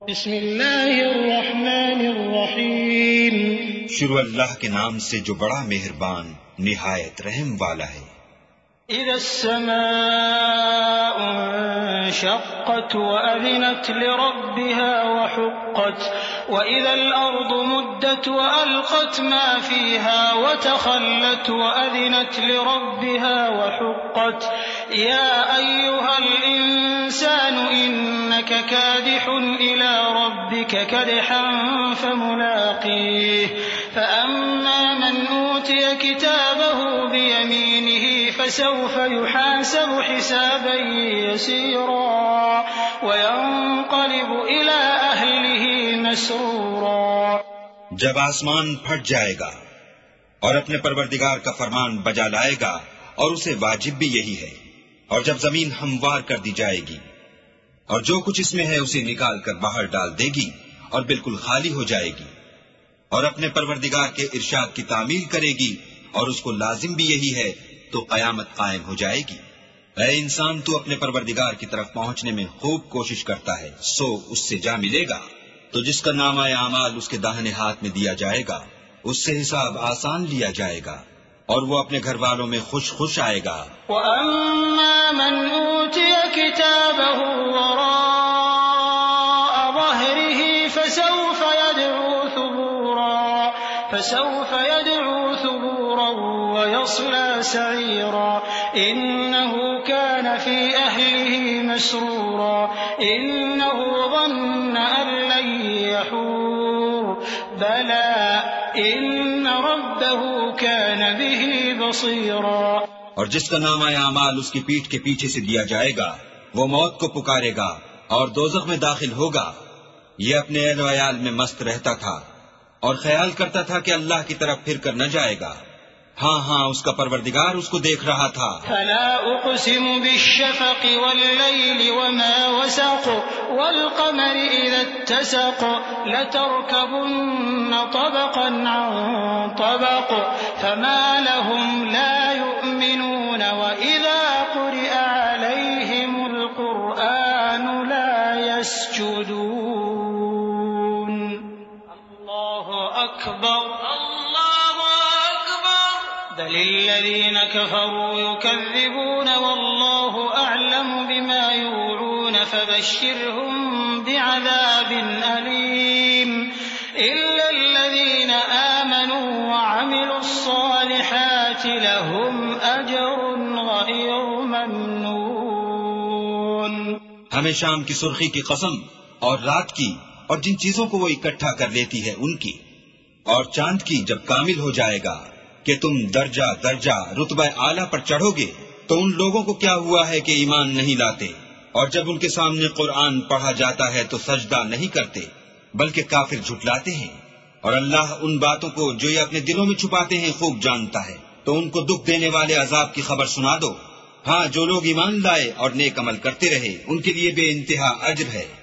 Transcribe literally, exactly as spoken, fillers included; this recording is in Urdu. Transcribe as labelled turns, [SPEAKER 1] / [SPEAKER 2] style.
[SPEAKER 1] بسم اللہ الرحمن الرحیم
[SPEAKER 2] شروع اللہ کے نام سے جو بڑا مہربان نہایت رحم والا ہے۔
[SPEAKER 1] اذا السماء انشقت وأذنت لربها وحقت وإذا الأرض مدت وألقت ما فيها وتخلت وأذنت لربها وحقت يا أيها الإنسان إنك كادح إلى ربك كدحا فملاقيه فأما من أوتي كتابه بيمينه فسوف يحاسب حسابا يسيرا وينقلب إلى أهله مسرورا۔
[SPEAKER 2] جب آسمان پھٹ جائے گا اور اپنے پروردگار کا فرمان بجا لائے گا اور اسے واجب بھی یہی ہے، اور جب زمین ہموار کر دی جائے گی اور جو کچھ اس میں ہے اسے نکال کر باہر ڈال دے گی اور بالکل خالی ہو جائے گی، اور اپنے پروردگار کے ارشاد کی تعمیل کرے گی اور اس کو لازم بھی یہی ہے، تو قیامت قائم ہو جائے گی۔ اے انسان، تو اپنے پروردگار کی طرف پہنچنے میں خوب کوشش کرتا ہے، سو اس سے جا ملے گا۔ تو جس کا نامہ اعمال اس کے داہنے ہاتھ میں دیا جائے گا اس سے حساب آسان لیا جائے گا اور وہ اپنے گھر والوں میں خوش خوش آئے گا۔
[SPEAKER 1] وَأَمَّا مَنْ أُوتِيَ كِتَابَهُ وَرَاءَ ظَهْرِهِ فَسَوْفَ يَدْعُو ثُبُورًا فَسَوْفَ يَدْعُو ثُبُورًا وَيَصْلَى سَعِيرًا إِنَّهُ كَانَ فِي أَهْلِهِ مَسْرُورًا إِنَّهُ ظَنَّ أَن لَّن يَحُورَ بَلَىٰ إِنَّ رَبَّهُ كَانَ بِهِ بَصِيرًا۔
[SPEAKER 2] اور جس کا نامہ اعمال اس کی پیٹھ کے پیچھے سے دیا جائے گا وہ موت کو پکارے گا اور دوزخ میں داخل ہوگا۔ یہ اپنے اہل و عیال میں مست رہتا تھا اور خیال کرتا تھا کہ اللہ کی طرف پھر کر نہ جائے گا، ہاں ہاں اس کا پروردگار اس کو دیکھ رہا تھا۔
[SPEAKER 1] فلا اقسم بالشفق والليل وما وسق والقمر اذا اتسق لتركبن طبقا عن طبق فما لهم لا يؤمنون واذا قرئ عليهم القرآن لا يسجدون۔ الله اکبر بل الذين كفروا يكذبون والله أعلم بما يوعون فبشرهم بعذاب أليم إلا الذين آمنوا وعملوا الصالحات لهم أجر غير ممنون۔
[SPEAKER 2] ہمیں شام کی سرخی کی قسم اور رات کی اور جن چیزوں کو وہ اکٹھا کر لیتی ہے ان کی، اور چاند کی جب کامل ہو جائے گا کہ تم درجہ درجہ رتبہ اعلیٰ پر چڑھو گے، تو ان لوگوں کو کیا ہوا ہے کہ ایمان نہیں لاتے، اور جب ان کے سامنے قرآن پڑھا جاتا ہے تو سجدہ نہیں کرتے بلکہ کافر جھٹلاتے ہیں۔ اور اللہ ان باتوں کو جو یہ اپنے دلوں میں چھپاتے ہیں خوب جانتا ہے، تو ان کو دکھ دینے والے عذاب کی خبر سنا دو۔ ہاں، جو لوگ ایمان لائے اور نیک عمل کرتے رہے ان کے لیے بے انتہا اجر ہے۔